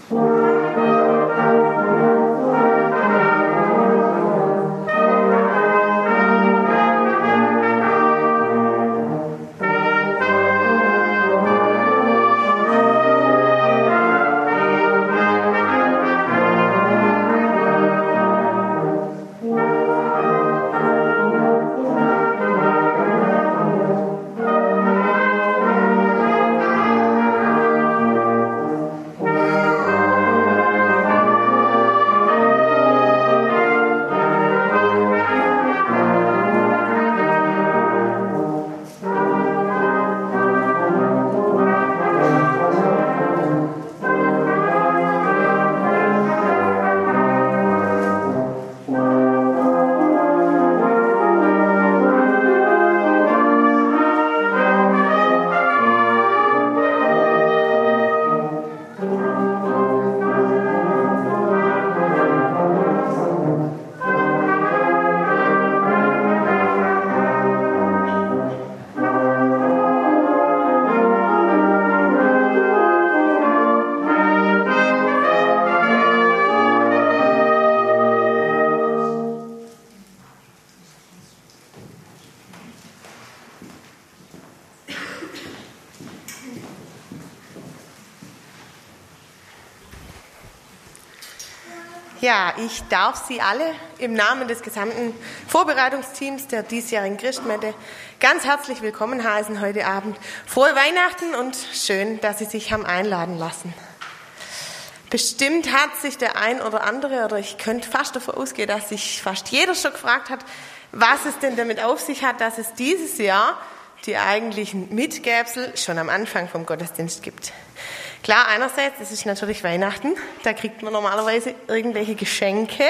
Ja, ich darf Sie alle im Namen des gesamten Vorbereitungsteams der diesjährigen Christmette ganz herzlich willkommen heißen heute Abend. Frohe Weihnachten und schön, dass Sie sich haben einladen lassen. Bestimmt hat sich der ein oder andere, oder ich könnte fast davon ausgehen, dass sich fast jeder schon gefragt hat, was es denn damit auf sich hat, dass es dieses Jahr die eigentlichen Mitgäbsel schon am Anfang vom Gottesdienst gibt. Klar, einerseits, es ist natürlich Weihnachten, da kriegt man normalerweise irgendwelche Geschenke.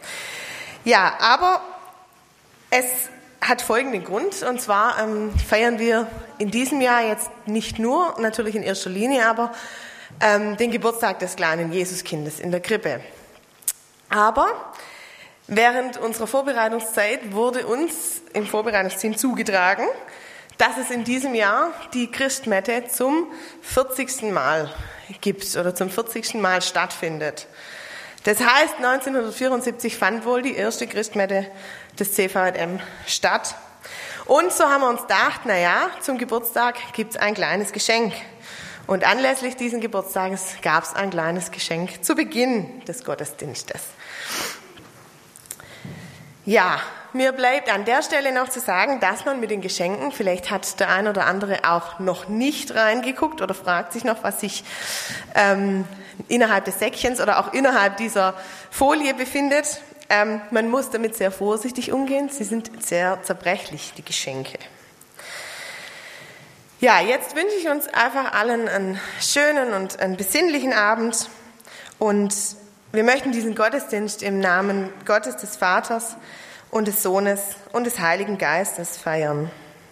Ja, aber es hat folgenden Grund, und zwar feiern wir in diesem Jahr jetzt nicht nur, natürlich in erster Linie, aber den Geburtstag des kleinen Jesuskindes in der Krippe. Aber während unserer Vorbereitungszeit wurde uns im Vorbereitungsteam zugetragen, dass es in diesem Jahr die Christmette zum 40. Mal gibt oder zum 40. Mal stattfindet. Das heißt, 1974 fand wohl die erste Christmette des CVJM statt. Und so haben wir uns gedacht, zum Geburtstag gibt es ein kleines Geschenk. Und anlässlich dieses Geburtstages gab es ein kleines Geschenk zu Beginn des Gottesdienstes. Ja, mir bleibt an der Stelle noch zu sagen, dass man mit den Geschenken, vielleicht hat der ein oder andere auch noch nicht reingeguckt oder fragt sich noch, was sich innerhalb des Säckchens oder auch innerhalb dieser Folie befindet. Man muss damit sehr vorsichtig umgehen. Sie sind sehr zerbrechlich, die Geschenke. Ja, jetzt wünsche ich uns einfach allen einen schönen und einen besinnlichen Abend. Und wir möchten diesen Gottesdienst im Namen Gottes, des Vaters und des Sohnes und des Heiligen Geistes feiern.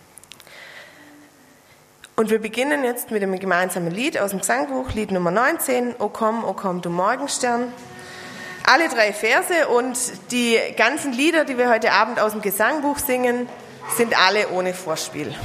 Und wir beginnen jetzt mit dem gemeinsamen Lied aus dem Gesangbuch, Lied Nummer 19, O komm, du Morgenstern. Alle 3 Verse und die ganzen Lieder, die wir heute Abend aus dem Gesangbuch singen, sind alle ohne Vorspiel.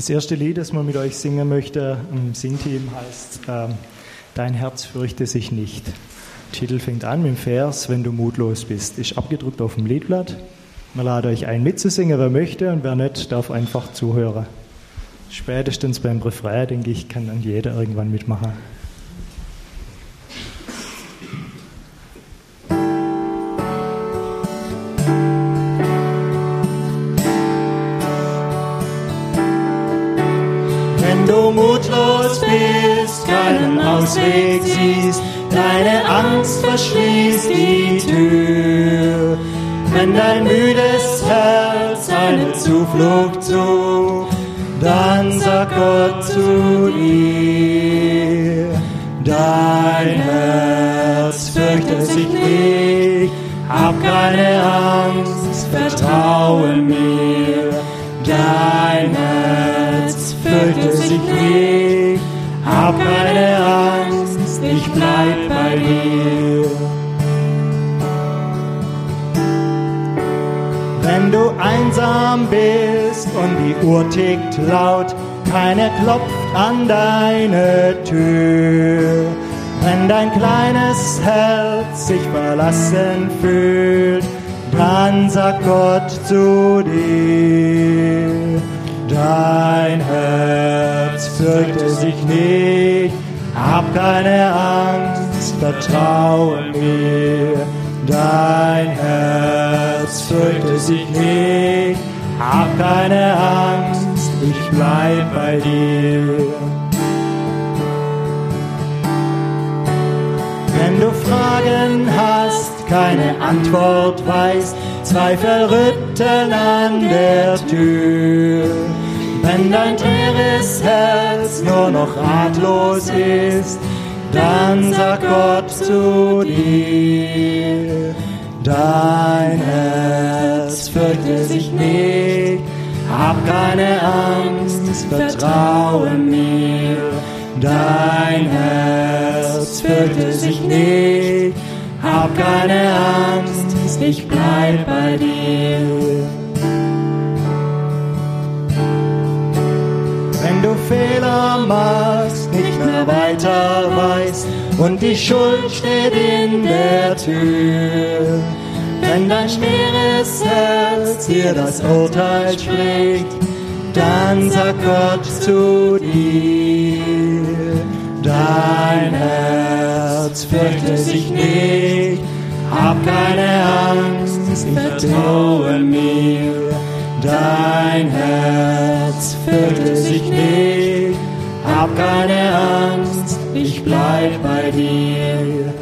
Das erste Lied, das man mit euch singen möchte im Singteam, heißt Dein Herz fürchte sich nicht. Der Titel fängt an mit dem Vers, wenn du mutlos bist. Ist abgedruckt auf dem Liedblatt. Man lade euch ein, mitzusingen, wer möchte, und wer nicht, darf einfach zuhören. Spätestens beim Refrain, denke ich, kann dann jeder irgendwann mitmachen. Wenn du mutlos bist, keinen Ausweg siehst, deine Angst verschließt die Tür. Wenn dein müdes Herz eine Zuflucht sucht, dann sag Gott zu dir. Dein Herz fürchte sich nicht, hab keine Angst, vertraue mir. Dein Herz fürchte sich nicht, hab keine Angst, ich bleib bei dir. Wenn du einsam bist und die Uhr tickt laut, keiner klopft an deine Tür. Wenn dein kleines Herz sich verlassen fühlt, dann sag Gott zu dir. Dein Herz fürchte sich nicht, hab keine Angst, vertraue mir. Dein Herz fürchte sich nicht, hab keine Angst, ich bleib bei dir. Wenn du Fragen hast, keine Antwort weißt, Zweifel rütteln an der Tür. Wenn dein teures Herz nur noch ratlos ist, dann sag Gott zu dir. Dein Herz fürchte sich nicht, hab keine Angst, vertraue mir. Dein Herz fürchte sich nicht, hab keine Angst, ich bleib bei dir. Wenn du Fehler machst, nicht mehr weiter weißt und die Schuld steht in der Tür. Wenn dein schweres Herz dir das Urteil spricht, dann sag Gott zu dir. Dein Herz fürchte sich nicht, hab keine Angst, ich vertraue mir. Dein Herz fürchte sich nicht, hab keine Angst, ich bleib bei dir.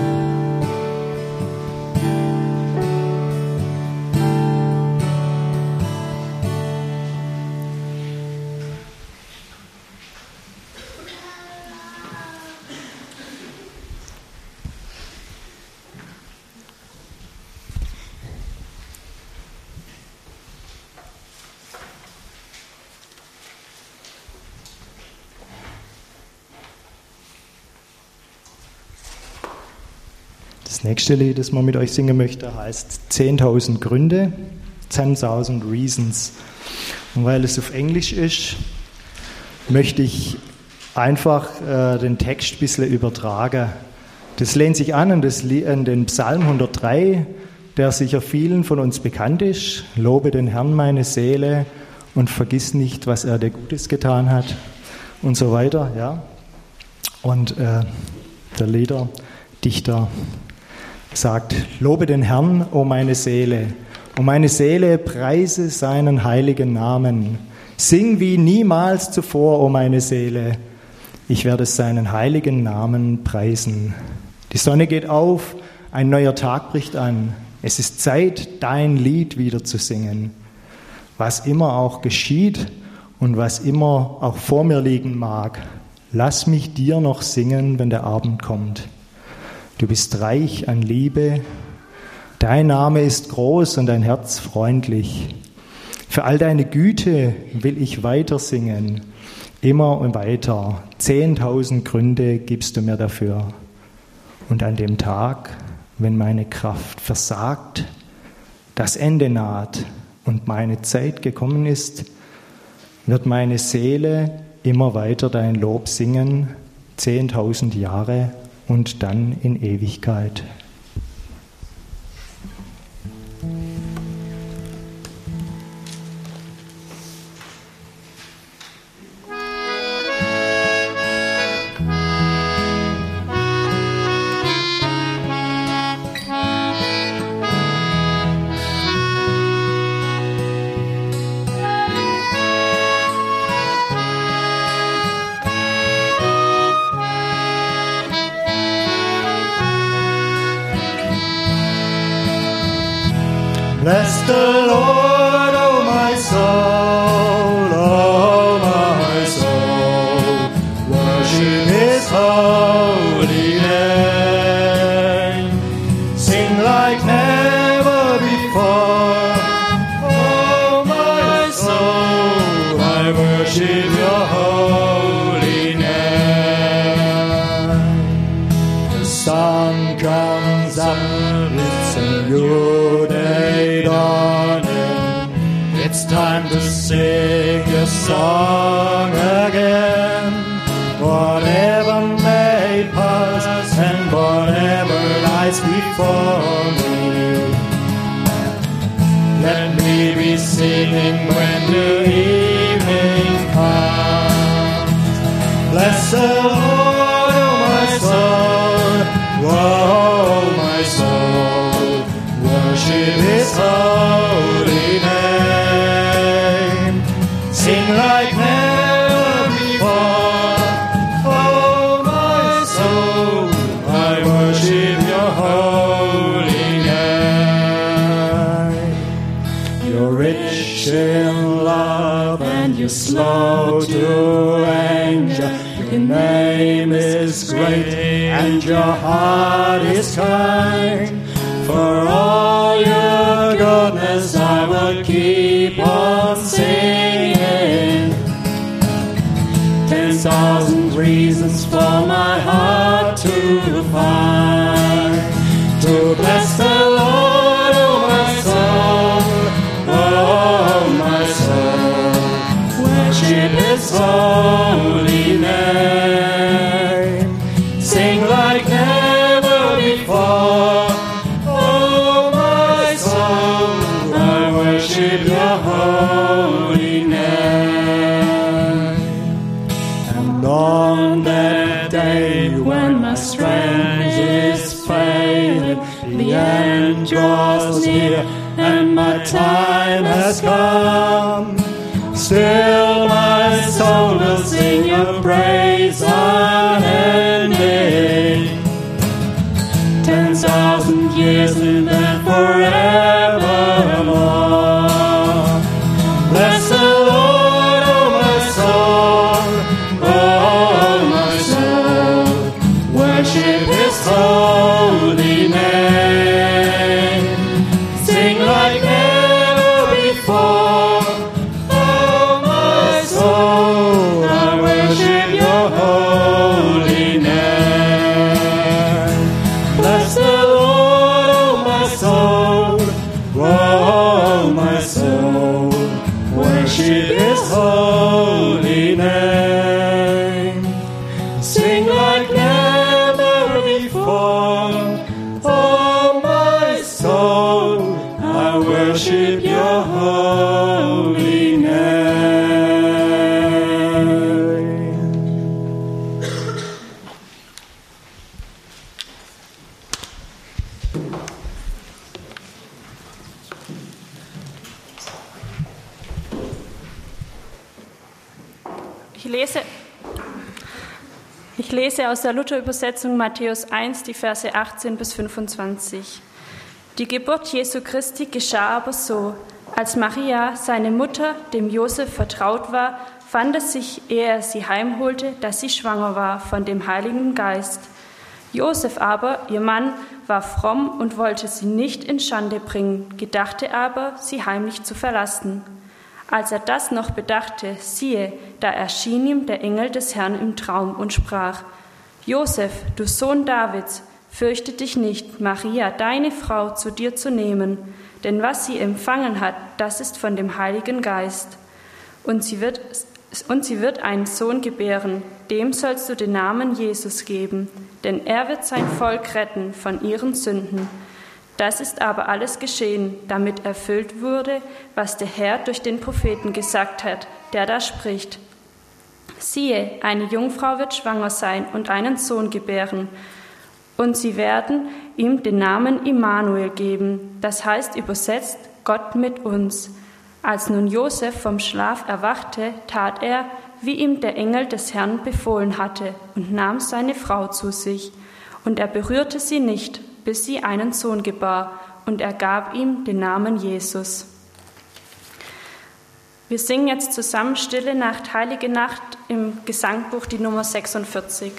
Das nächste Lied, das man mit euch singen möchte, heißt 10.000 Gründe, 10.000 Reasons. Und weil es auf Englisch ist, möchte ich einfach den Text ein bisschen übertragen. Das lehnt sich an den Psalm 103, der sicher vielen von uns bekannt ist. Lobe den Herrn, meine Seele, und vergiss nicht, was er dir Gutes getan hat, und so weiter. Ja. Und der Liederdichter sagt, lobe den Herrn, o meine Seele, preise seinen heiligen Namen. Sing wie niemals zuvor, o meine Seele, ich werde seinen heiligen Namen preisen. Die Sonne geht auf, ein neuer Tag bricht an. Es ist Zeit, dein Lied wieder zu singen. Was immer auch geschieht und was immer auch vor mir liegen mag, lass mich dir noch singen, wenn der Abend kommt. Du bist reich an Liebe, dein Name ist groß und dein Herz freundlich. Für all deine Güte will ich weiter singen, immer und weiter. 10.000 Gründe gibst du mir dafür. Und an dem Tag, wenn meine Kraft versagt, das Ende naht und meine Zeit gekommen ist, wird meine Seele immer weiter dein Lob singen, 10.000 Jahre und dann in Ewigkeit. Bless the Lord, O my soul, O my soul. Worship His holy name. Sing like never before, O my soul. I worship Your holy name. The sun comes up, it's a new day dawning. It's time to sing a song again. Whatever may pass and whatever lies before me, let me be singing when the evening comes. Bless the Lord, O my soul, oh my soul. Worship His holy name. Sing like never before, oh my soul. I worship Your holy name. You're rich in love and You're slow to anger. Your name is great and Your heart is kind. For all Your goodness I will keep on singing. 10,000 reasons for my heart to find. To bless the Lord, oh my soul, oh my soul. Worship His holy name. Sing like never before. Worship Your holy name. And on that day when my strength is failing, the end draws near and my time has come, still my soul will sing Your praise unending. 10,000 years and then forevermore. Bless the Lord, oh my soul, oh my soul. Worship His holy name. Sing like never before, oh my soul. I worship Your holy name. Bless the Lord, oh my soul, oh my soul. Worship His holy name. Sing like never before, oh my soul. I worship Your holy name. Ich lese aus der Luther-Übersetzung Matthäus 1, die Verse 18 bis 25. Die Geburt Jesu Christi geschah aber so: Als Maria, seine Mutter, dem Josef vertraut war, fand es sich, ehe er sie heimholte, dass sie schwanger war von dem Heiligen Geist. Josef aber, ihr Mann, war fromm und wollte sie nicht in Schande bringen, gedachte aber, sie heimlich zu verlassen. Als er das noch bedachte, siehe, da erschien ihm der Engel des Herrn im Traum und sprach: Josef, du Sohn Davids, fürchte dich nicht, Maria, deine Frau, zu dir zu nehmen, denn was sie empfangen hat, das ist von dem Heiligen Geist. Und sie wird einen Sohn gebären, dem sollst du den Namen Jesus geben, denn er wird sein Volk retten von ihren Sünden. Das ist aber alles geschehen, damit erfüllt wurde, was der Herr durch den Propheten gesagt hat, der da spricht. Siehe, eine Jungfrau wird schwanger sein und einen Sohn gebären, und sie werden ihm den Namen Immanuel geben, das heißt übersetzt Gott mit uns. Als nun Josef vom Schlaf erwachte, tat er, wie ihm der Engel des Herrn befohlen hatte, und nahm seine Frau zu sich. Und er berührte sie nicht, bis sie einen Sohn gebar, und er gab ihm den Namen Jesus. Wir singen jetzt zusammen Stille Nacht, Heilige Nacht im Gesangbuch, die Nummer 46.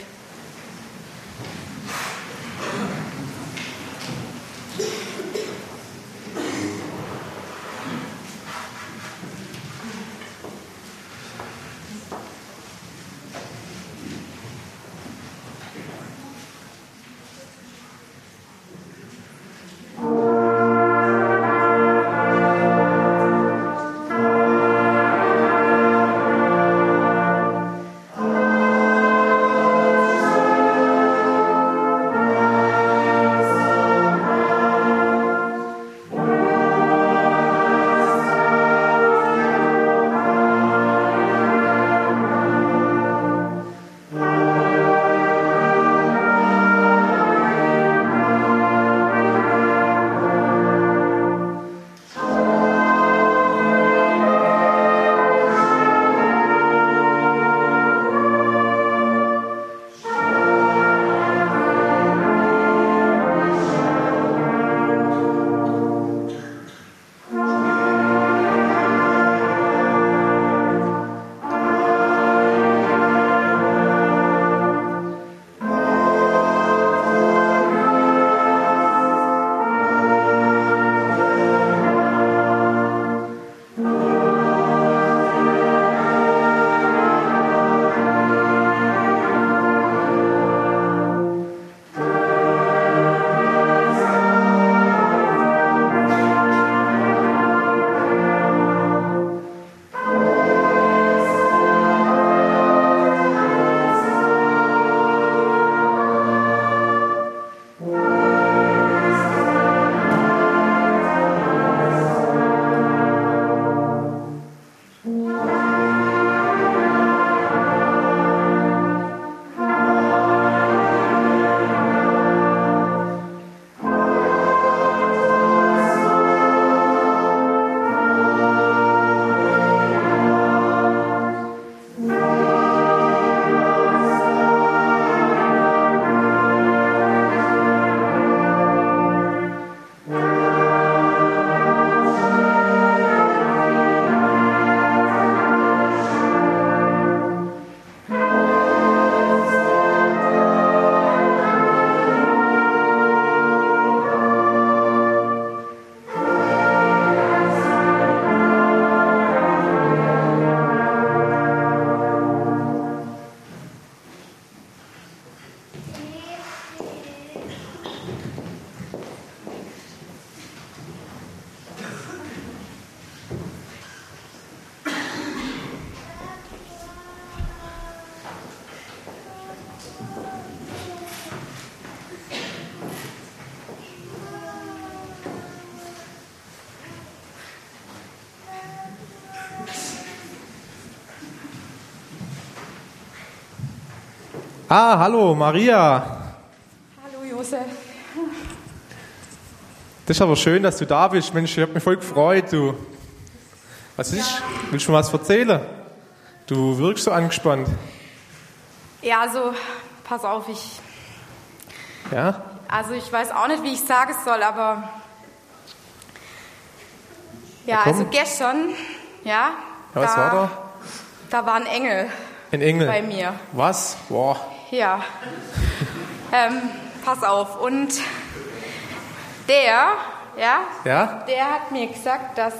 Ah, hallo Maria. Hallo Josef. Das ist aber schön, dass du da bist. Mensch, ich habe mich voll gefreut. Du. Was ist? Ja. Willst du mir was erzählen? Du wirkst so angespannt. Ja, also, pass auf, Ja? Also ich weiß auch nicht, wie ich sagen soll, aber... Ja, Na, also gestern, ja, was war da? Da war ein Engel. Ein Engel? Bei mir. Was? Boah. Ja. Pass auf. Und der, ja? Der hat mir gesagt, dass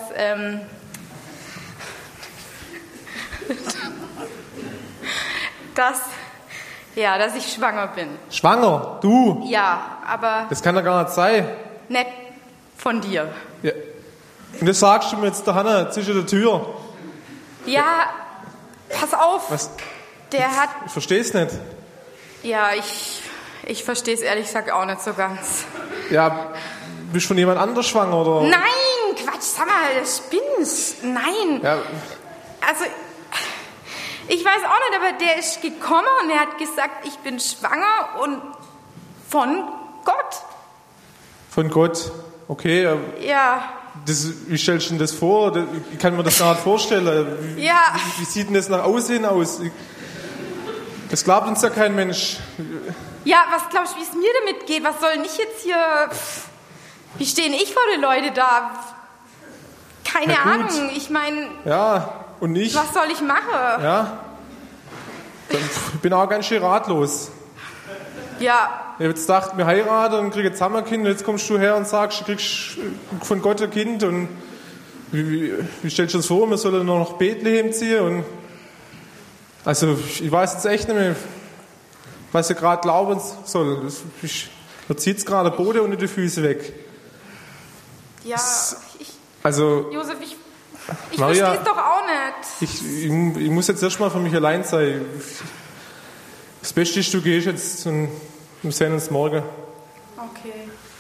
dass ich schwanger bin. Schwanger? Du? Ja, aber... Das kann doch gar nicht sein. Nicht von dir. Ja. Und das sagst du mir jetzt da hinten zwischen der Tür. Ja, pass auf. Was? Der hat... Ich verstehe es nicht. Ja, ich verstehe es ehrlich gesagt auch nicht so ganz. Ja, bist du von jemand anders schwanger, oder? Nein, Quatsch, sag mal, das spinnst. Nein. Ja, Also, ich weiß auch nicht, aber der ist gekommen und er hat gesagt, ich bin schwanger und von Gott. von Gott. Okay, Ja, wie stellst du denn das vor? Ich kann mir das gar nicht vorstellen. ja. Wie sieht denn das nach außen aus? Das glaubt uns ja kein Mensch. Ja, was glaubst du, wie es mir damit geht? Was soll ich jetzt hier... Wie stehe ich vor den Leuten da? Keine Na gut. Ahnung, ich meine, Ja, und ich? was soll ich machen? Ja. Ich bin auch ganz schön ratlos. Ja, Ich habe jetzt gedacht, wir heiraten und kriegen zusammen ein Kind. Und jetzt kommst du her und sagst, du kriegst von Gott ein Kind. Und wie stellst du das vor? Wir sollen noch nach Bethlehem ziehen. Und also, ich weiß jetzt echt nicht mehr, was ich gerade glauben soll. Da zieht es gerade den Boden unter die Füße weg. ja, Also, Josef, ich Maria, verstehe es doch auch nicht. ich muss jetzt erstmal für mich allein sein. Das Beste ist, du gehst jetzt und wir sehen uns morgen. Okay.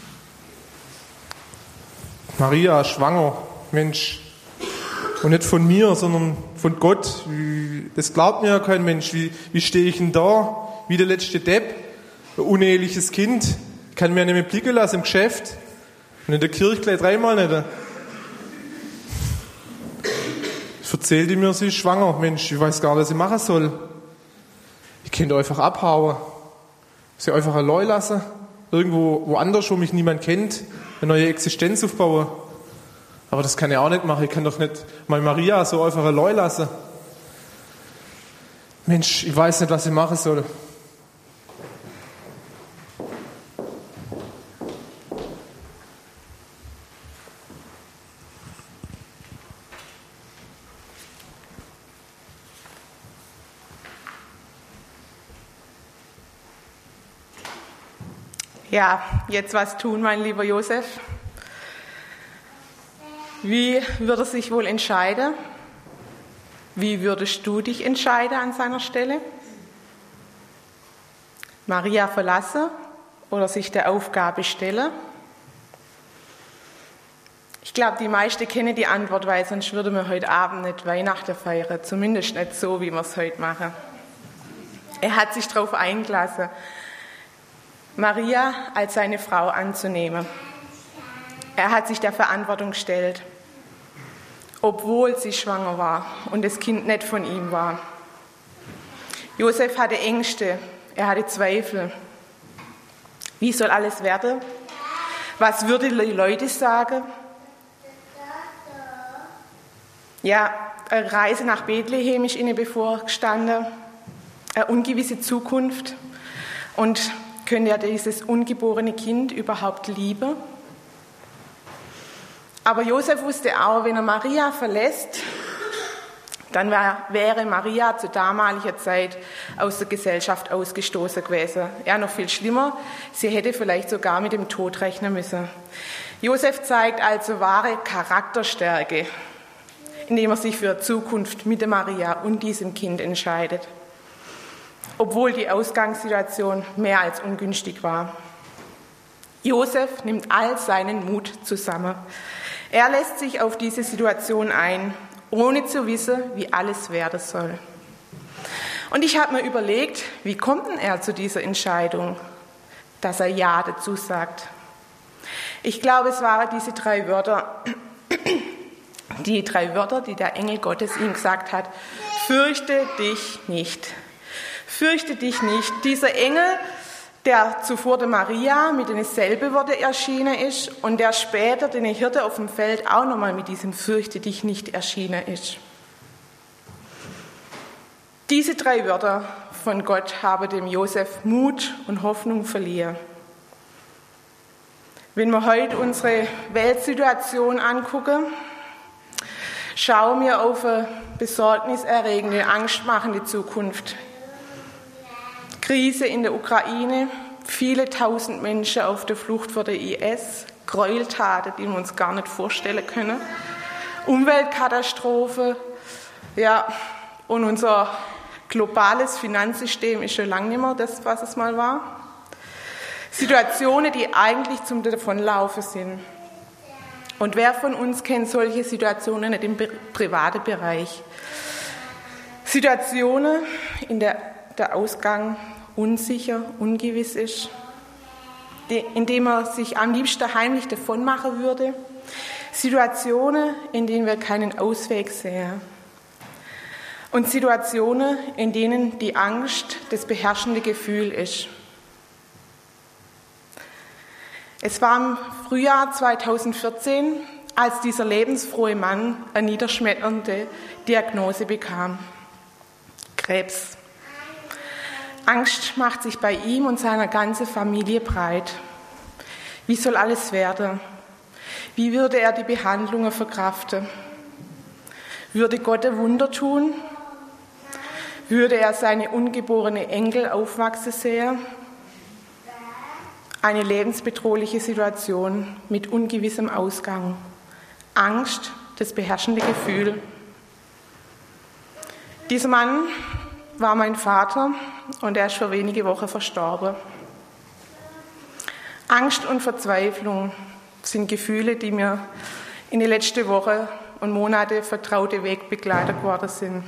Maria, schwanger, Mensch. Und nicht von mir, sondern von Gott. Das glaubt mir ja kein Mensch. Wie stehe ich denn da? Wie der letzte Depp? Ein uneheliches Kind. Ich kann mir ja nicht mehr blicken lassen im Geschäft. Und in der Kirche gleich dreimal nicht. Erzählt die mir, sie ist schwanger. Mensch, ich weiß gar nicht, was ich machen soll. Ich könnte einfach abhauen. Sie einfach allein lassen. Irgendwo woanders, wo mich niemand kennt. Eine neue Existenz aufbauen. Aber das kann ich auch nicht machen. Ich kann doch nicht mal Maria so einfach allein lassen. Mensch, ich weiß nicht, was ich machen soll. Ja, jetzt was tun, mein lieber Josef? Wie würde er sich wohl entscheiden? Wie würdest du dich entscheiden an seiner Stelle? Maria verlassen oder sich der Aufgabe stellen? Ich glaube, die meisten kennen die Antwort, weil sonst würden wir heute Abend nicht Weihnachten feiern. Zumindest nicht so, wie wir es heute machen. Er hat sich darauf eingelassen, Maria als seine Frau anzunehmen. Er hat sich der Verantwortung gestellt, obwohl sie schwanger war und das Kind nicht von ihm war. Josef hatte Ängste, er hatte Zweifel. Wie soll alles werden? Was würden die Leute sagen? Ja, eine Reise nach Bethlehem ist ihnen bevorgestanden, eine ungewisse Zukunft. Und könnte er dieses ungeborene Kind überhaupt lieben? Aber Josef wusste auch, wenn er Maria verlässt, dann wäre Maria zu damaliger Zeit aus der Gesellschaft ausgestoßen gewesen. Ja, noch viel schlimmer, sie hätte vielleicht sogar mit dem Tod rechnen müssen. Josef zeigt also wahre Charakterstärke, indem er sich für Zukunft mit der Maria und diesem Kind entscheidet, obwohl die Ausgangssituation mehr als ungünstig war. Josef nimmt all seinen Mut zusammen. Er lässt sich auf diese Situation ein, ohne zu wissen, wie alles werden soll. Und ich habe mir überlegt, wie kommt denn er zu dieser Entscheidung, dass er Ja dazu sagt? Ich glaube, es waren diese drei Wörter, die der Engel Gottes ihm gesagt hat: Fürchte dich nicht. Fürchte dich nicht. Dieser Engel, der zuvor der Maria mit denselben Worten erschienen ist und der später den Hirte auf dem Feld auch nochmal mit diesem Fürchte dich nicht erschienen ist. Diese drei Wörter von Gott haben dem Josef Mut und Hoffnung verliehen. Wenn wir heute unsere Weltsituation angucken, schauen wir auf eine besorgniserregende, angstmachende Zukunft. Krise in der Ukraine, viele tausend Menschen auf der Flucht vor der IS, Gräueltaten, die wir uns gar nicht vorstellen können, Umweltkatastrophe, Ja, und unser globales Finanzsystem ist schon lange nicht mehr das, was es mal war. Situationen, die eigentlich zum Davonlaufen sind. Und wer von uns kennt solche Situationen nicht im privaten Bereich? Situationen, in der der Ausgang unsicher, ungewiss ist, in denen man sich am liebsten heimlich davonmachen würde. Situationen, in denen wir keinen Ausweg sehen. Und Situationen, in denen die Angst das beherrschende Gefühl ist. Es war im Frühjahr 2014, als dieser lebensfrohe Mann eine niederschmetternde Diagnose bekam. Krebs. Angst macht sich bei ihm und seiner ganzen Familie breit. Wie soll alles werden? Wie würde er die Behandlungen verkraften? Würde Gott ein Wunder tun? Würde er seine ungeborene Enkel aufwachsen sehen? Eine lebensbedrohliche Situation mit ungewissem Ausgang. Angst, das beherrschende Gefühl. Dieser Mann war mein Vater und er ist vor wenigen Wochen verstorben. Angst und Verzweiflung sind Gefühle, die mir in den letzten Wochen und Monaten vertraute Wegbegleiter geworden sind.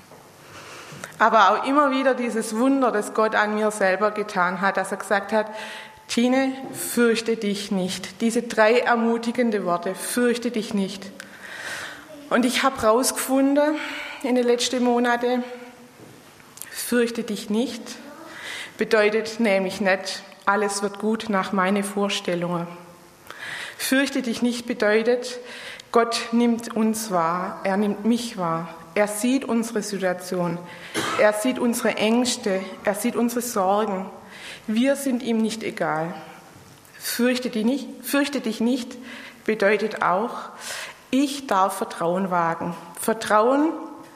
Aber auch immer wieder dieses Wunder, das Gott an mir selber getan hat, dass er gesagt hat, Tine, fürchte dich nicht. Diese 3 ermutigende Worte, fürchte dich nicht. Und ich habe herausgefunden in den letzten Monaten, fürchte dich nicht, bedeutet nämlich nicht, alles wird gut nach meinen Vorstellungen. Fürchte dich nicht bedeutet, Gott nimmt uns wahr, er nimmt mich wahr. Er sieht unsere Situation, er sieht unsere Ängste, er sieht unsere Sorgen. Wir sind ihm nicht egal. Fürchte dich nicht bedeutet auch, ich darf Vertrauen wagen. Vertrauen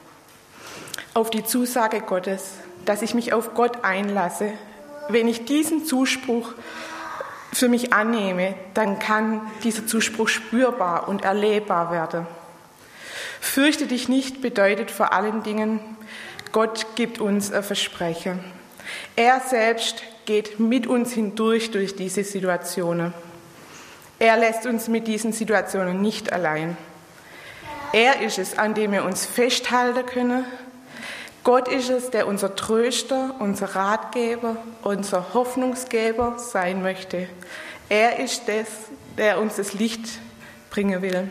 auf die Zusage Gottes, dass ich mich auf Gott einlasse. Wenn ich diesen Zuspruch für mich annehme, dann kann dieser Zuspruch spürbar und erlebbar werden. Fürchte dich nicht bedeutet vor allen Dingen, Gott gibt uns ein Versprechen. Er selbst geht mit uns hindurch durch diese Situationen. Er lässt uns mit diesen Situationen nicht allein. Er ist es, an dem wir uns festhalten können. Gott ist es, der unser Tröster, unser Ratgeber, unser Hoffnungsgeber sein möchte. Er ist es, der uns das Licht bringen will.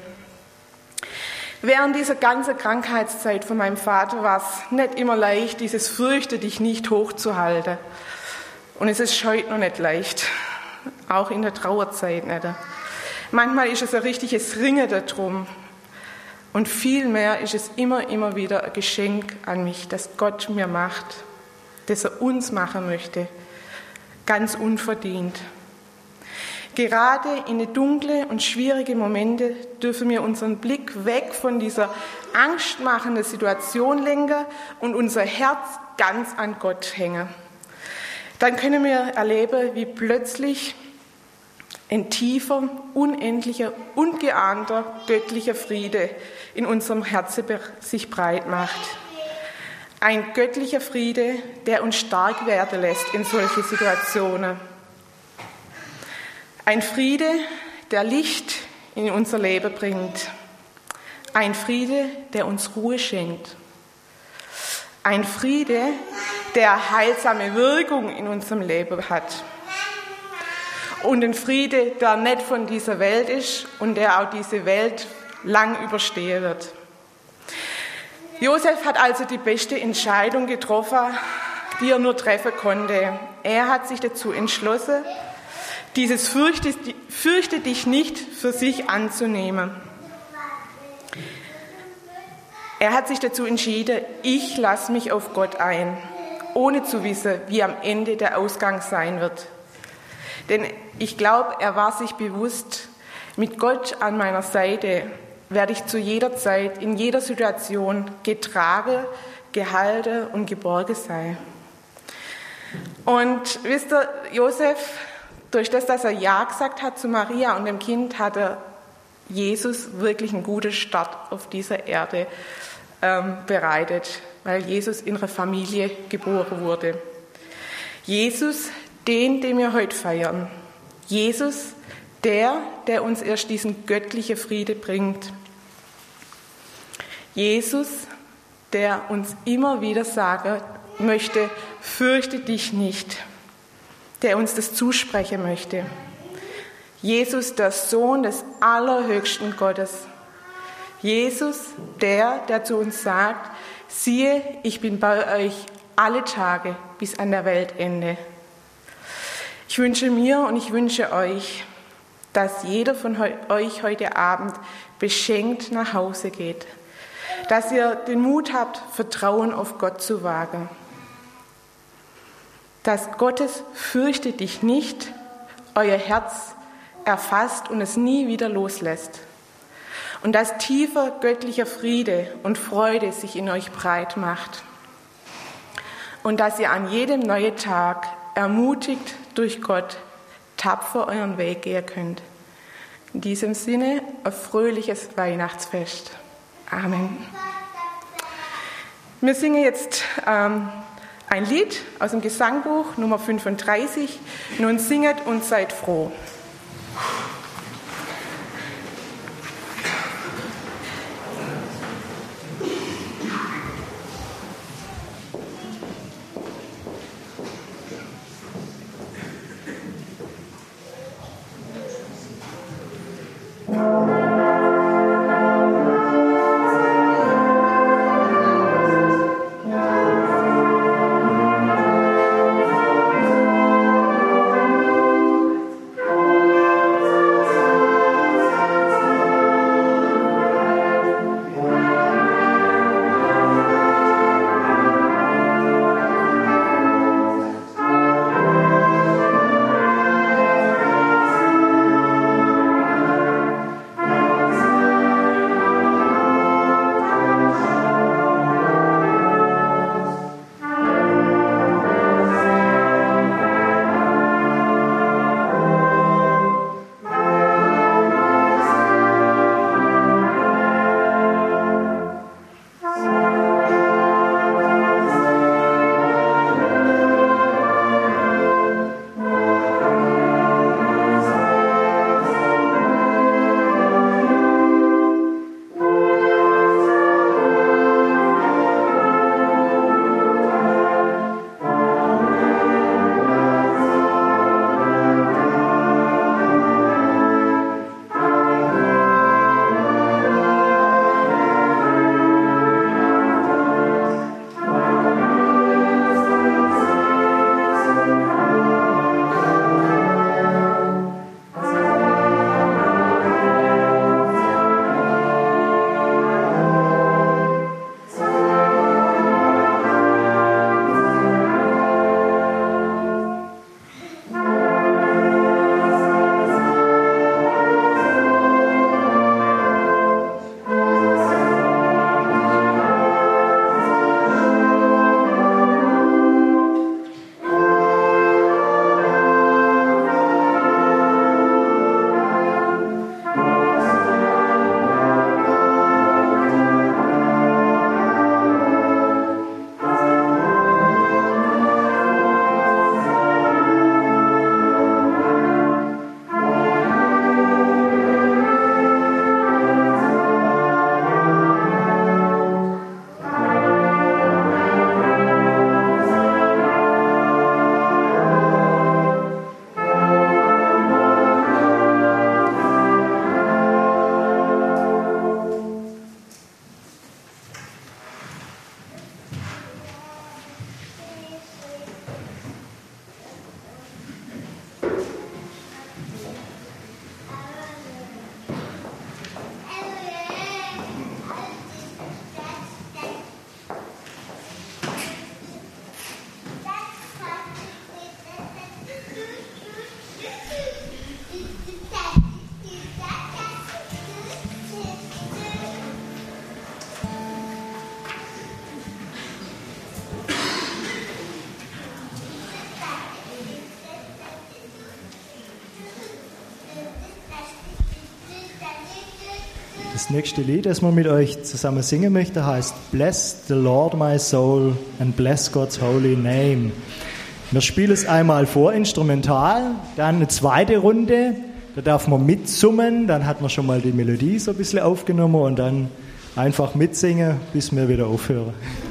Während dieser ganzen Krankheitszeit von meinem Vater war es nicht immer leicht, dieses Fürchte dich nicht hochzuhalten. Und es ist heute noch nicht leicht, auch in der Trauerzeit nicht. Manchmal ist es ein richtiges Ringen darum. Und vielmehr ist es immer wieder ein Geschenk an mich, das Gott mir macht, das er uns machen möchte, ganz unverdient. Gerade in die dunklen und schwierigen Momente dürfen wir unseren Blick weg von dieser angstmachenden Situation lenken und unser Herz ganz an Gott hängen. Dann können wir erleben, wie plötzlich ein tiefer, unendlicher, ungeahnter, göttlicher Friede in unserem Herzen sich breit macht. Ein göttlicher Friede, der uns stark werden lässt in solche Situationen. Ein Friede, der Licht in unser Leben bringt. Ein Friede, der uns Ruhe schenkt. Ein Friede, der heilsame Wirkung in unserem Leben hat. Und ein Friede, der nicht von dieser Welt ist und der auch diese Welt lang überstehen wird. Josef hat also die beste Entscheidung getroffen, die er nur treffen konnte. Er hat sich dazu entschlossen, dieses Fürchte dich nicht für sich anzunehmen. Er hat sich dazu entschieden, ich lasse mich auf Gott ein, ohne zu wissen, wie am Ende der Ausgang sein wird. Denn ich glaube, er war sich bewusst, mit Gott an meiner Seite werde ich zu jeder Zeit, in jeder Situation getragen, gehalten und geborgen sein. Und wisst ihr, Josef, durch das, dass er Ja gesagt hat zu Maria und dem Kind, hat er Jesus wirklich einen guten Start auf dieser Erde bereitet, weil Jesus in einer Familie geboren wurde. Jesus, den wir heute feiern. Jesus, der uns erst diesen göttlichen Friede bringt. Jesus, der uns immer wieder sagen möchte, fürchte dich nicht, der uns das zusprechen möchte. Jesus, der Sohn des allerhöchsten Gottes. Jesus, der zu uns sagt, siehe, ich bin bei euch alle Tage bis an der Weltende. Ich wünsche mir und ich wünsche euch, dass jeder von euch heute Abend beschenkt nach Hause geht. Dass ihr den Mut habt, Vertrauen auf Gott zu wagen. Dass Gottes fürchte dich nicht euer Herz erfasst und es nie wieder loslässt. Und dass tiefer göttlicher Friede und Freude sich in euch breit macht. Und dass ihr an jedem neuen Tag ermutigt durch Gott tapfer euren Weg gehen könnt. In diesem Sinne ein fröhliches Weihnachtsfest. Amen. Wir singen jetzt ein Lied aus dem Gesangbuch Nummer 35. Nun singet und seid froh. Das nächste Lied, das wir mit euch zusammen singen möchten, heißt Bless the Lord my soul and bless God's holy name. Wir spielen es einmal vorinstrumental, dann eine zweite Runde, da darf man mitsummen, dann hat man schon mal die Melodie so ein bisschen aufgenommen und dann einfach mitsingen, bis wir wieder aufhören.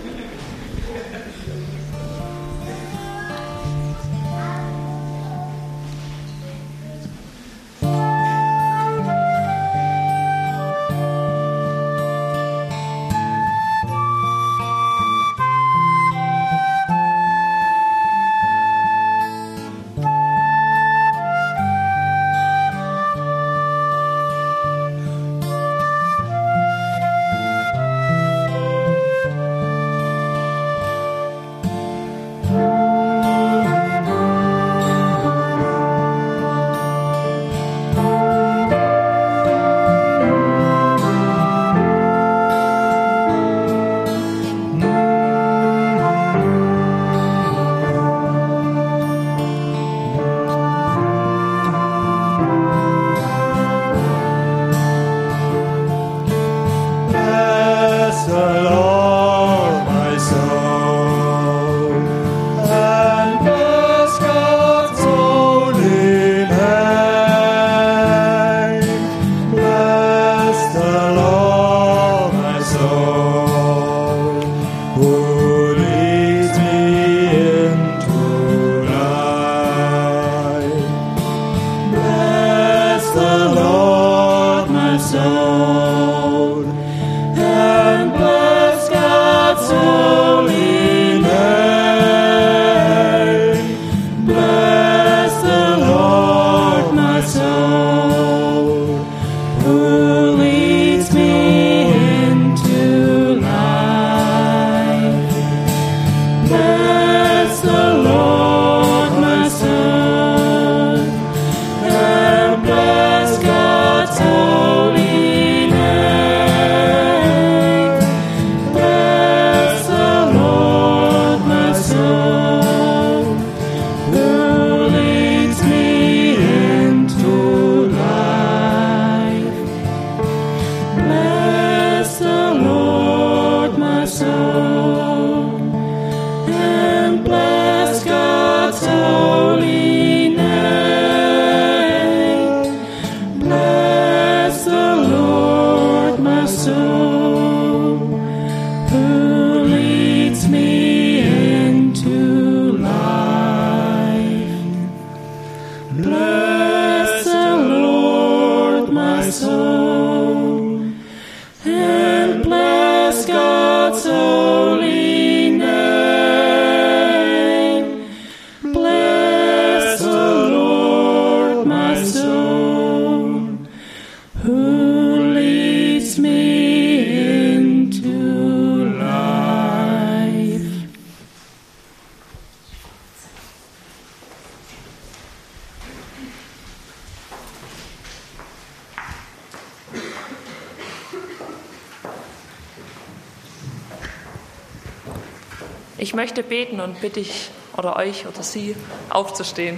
Ich möchte beten und bitte ich oder euch oder Sie aufzustehen.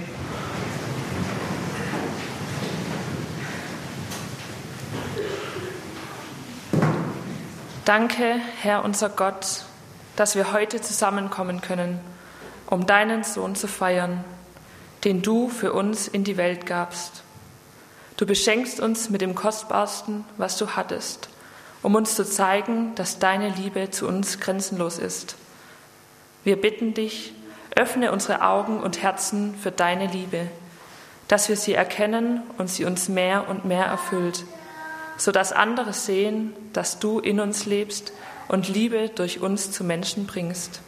Danke, Herr unser Gott, dass wir heute zusammenkommen können, um deinen Sohn zu feiern, den du für uns in die Welt gabst. Du beschenkst uns mit dem Kostbarsten, was du hattest, um uns zu zeigen, dass deine Liebe zu uns grenzenlos ist. Wir bitten dich, öffne unsere Augen und Herzen für deine Liebe, dass wir sie erkennen und sie uns mehr und mehr erfüllt, sodass andere sehen, dass du in uns lebst und Liebe durch uns zu Menschen bringst.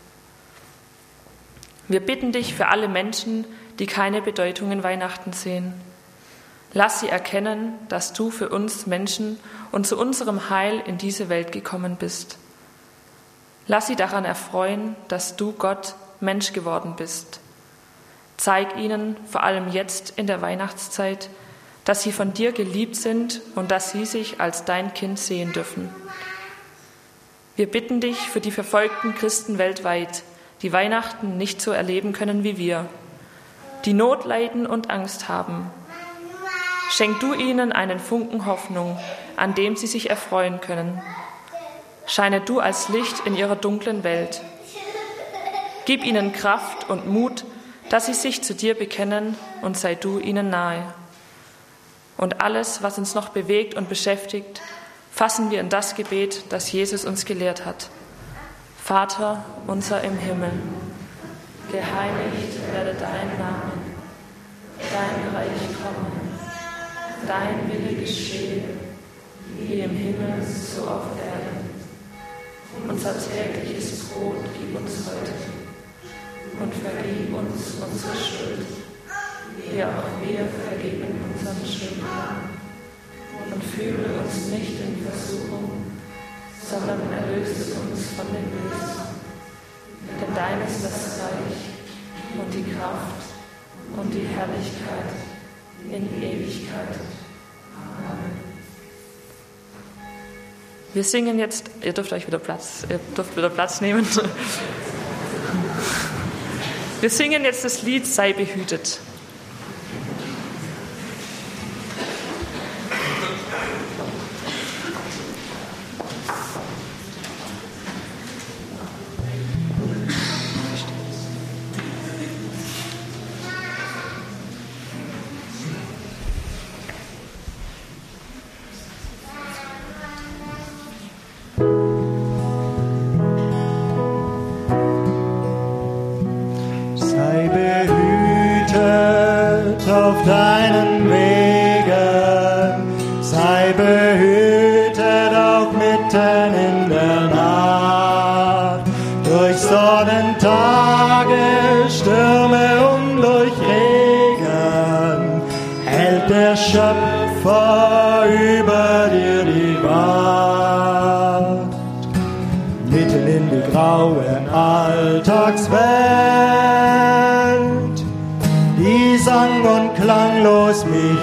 Wir bitten dich für alle Menschen, die keine Bedeutung in Weihnachten sehen. Lass sie erkennen, dass du für uns Menschen und zu unserem Heil in diese Welt gekommen bist. Lass sie daran erfreuen, dass du, Gott, Mensch geworden bist. Zeig ihnen, vor allem jetzt in der Weihnachtszeit, dass sie von dir geliebt sind und dass sie sich als dein Kind sehen dürfen. Wir bitten dich für die verfolgten Christen weltweit, die Weihnachten nicht so erleben können wie wir, die Not leiden und Angst haben. Schenk du ihnen einen Funken Hoffnung, an dem sie sich erfreuen können. Scheine du als Licht in ihrer dunklen Welt. Gib ihnen Kraft und Mut, dass sie sich zu dir bekennen, und sei du ihnen nahe. Und alles, was uns noch bewegt und beschäftigt, fassen wir in das Gebet, das Jesus uns gelehrt hat. Vater unser im Himmel, geheiligt werde dein Name, dein Reich komme, dein Wille geschehe, wie im Himmel, so auf Erden. Unser tägliches Brot gib uns heute und vergib uns unsere Schuld, wie auch wir vergeben unseren Schuldnern. Und führe uns nicht in Versuchung, sondern erlöse uns von dem Bösen. Denn dein ist das Reich und die Kraft und die Herrlichkeit in Ewigkeit. Amen. Wir singen jetzt, ihr dürft wieder Platz nehmen. Wir singen jetzt das Lied Sei behütet. Auf deinen Wegen, sei behütet auch mitten in der Nacht, durch Sonnentage, Stürme und durch Regen, hält der Schöpfer über dir die Wacht. Mitten in die graue Alltagswelt, die sang- und klanglos mich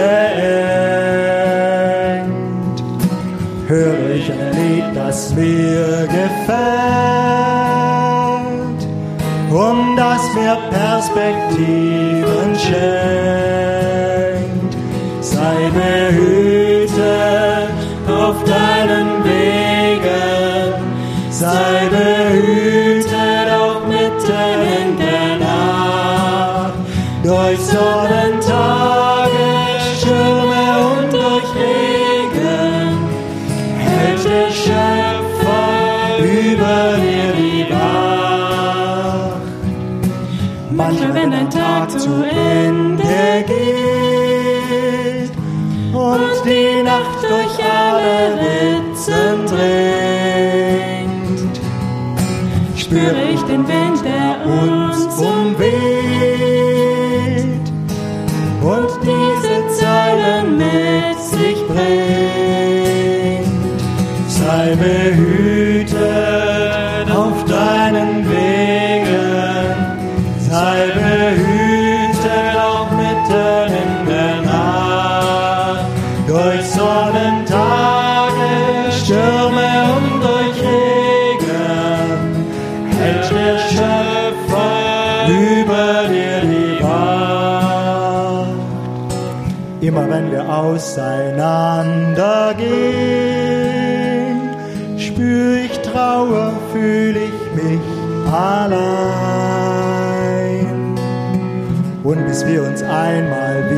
beengt, höre ich ein Lied, das mir gefällt und das mir Perspektiven schenkt. Sei behütet auf deinen Wegen, sei behütet auch mitten in der Nacht, durch Sonnentage, Stürme und durch Regen, hält der Schöpfer über dir die Wacht. Manchmal, wenn ein Tag zu Ende geht und die Nacht durch alle Ritzen dringt, spüre ich den Wind, der uns umweht und diese Zeilen mit sich bringt. Sei behütet auf deinen Wegen, sei behütet auch mitten in der Nacht, durch Sonnentage, Stürme und durch Regen, hält der Schöpfer über dir die Wacht. Immer wenn wir auseinandergehen, spür ich Trauer, fühl ich mich allein. Und bis wir uns einmal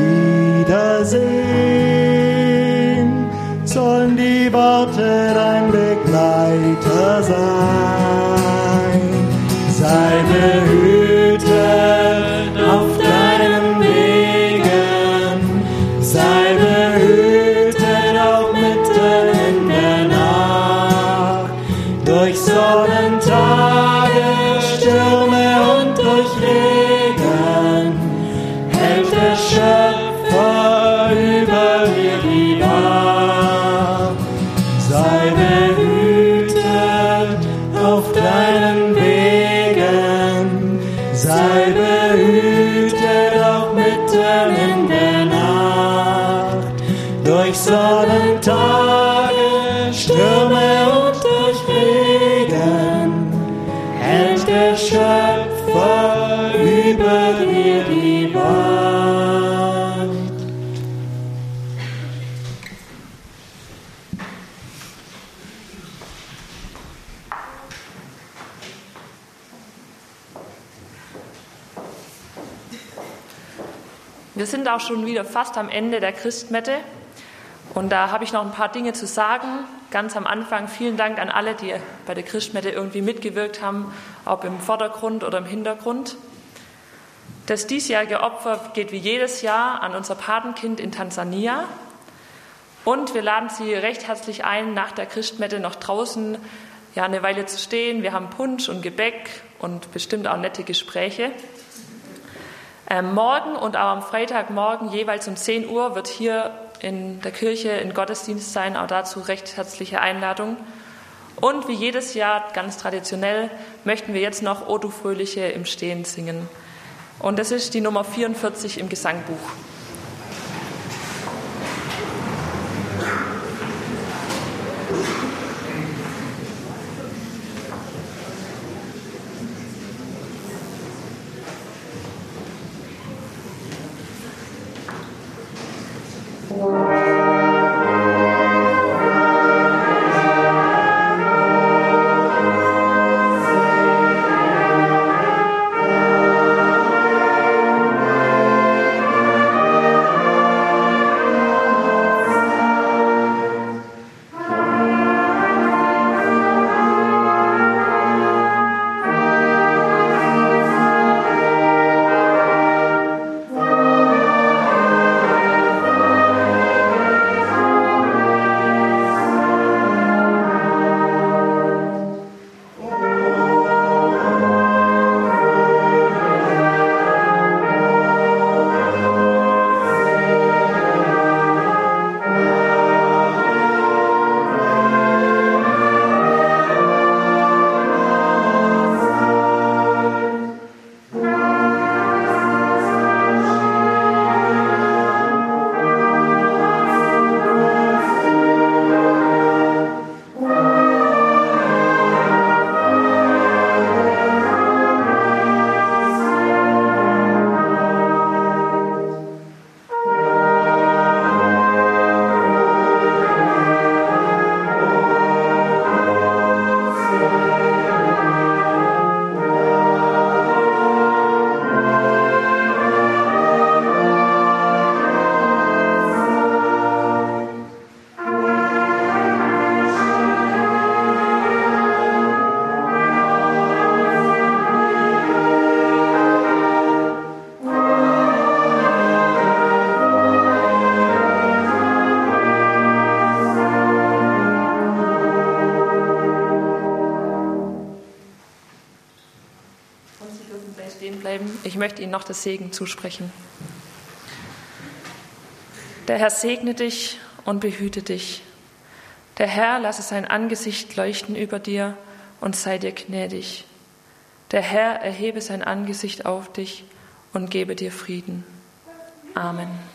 wiedersehen, sollen die Worte dein Begleiter sein. Sei behütet auf deinen Wegen, sei behütet auch mitten in der Nacht, durch Sonnentage, Stürme und durch Regen, hält der Schöpfer über dir die Wacht. Sei behütet auf deinen Wegen, sei behütet auch mitten in der Nacht, durch Sonnentage, Stürme und durch Regen, hält der Schöpfer über dir die Wacht. Wir sind auch schon wieder fast am Ende der Christmette und da habe ich noch ein paar Dinge zu sagen. Ganz am Anfang vielen Dank an alle, die bei der Christmette irgendwie mitgewirkt haben, ob im Vordergrund oder im Hintergrund. Das diesjährige Opfer geht wie jedes Jahr an unser Patenkind in Tansania. Und wir laden Sie recht herzlich ein, nach der Christmette noch draußen eine Weile zu stehen. Wir haben Punsch und Gebäck und bestimmt auch nette Gespräche. Morgen und auch am Freitagmorgen jeweils um 10 Uhr wird hier in der Kirche ein Gottesdienst sein, auch dazu recht herzliche Einladung. Und wie jedes Jahr, ganz traditionell, möchten wir jetzt noch O du Fröhliche im Stehen singen. Und das ist die Nummer 44 im Gesangbuch. Ich möchte Ihnen noch das Segen zusprechen. Der Herr segne dich und behüte dich. Der Herr lasse sein Angesicht leuchten über dir und sei dir gnädig. Der Herr erhebe sein Angesicht auf dich und gebe dir Frieden. Amen.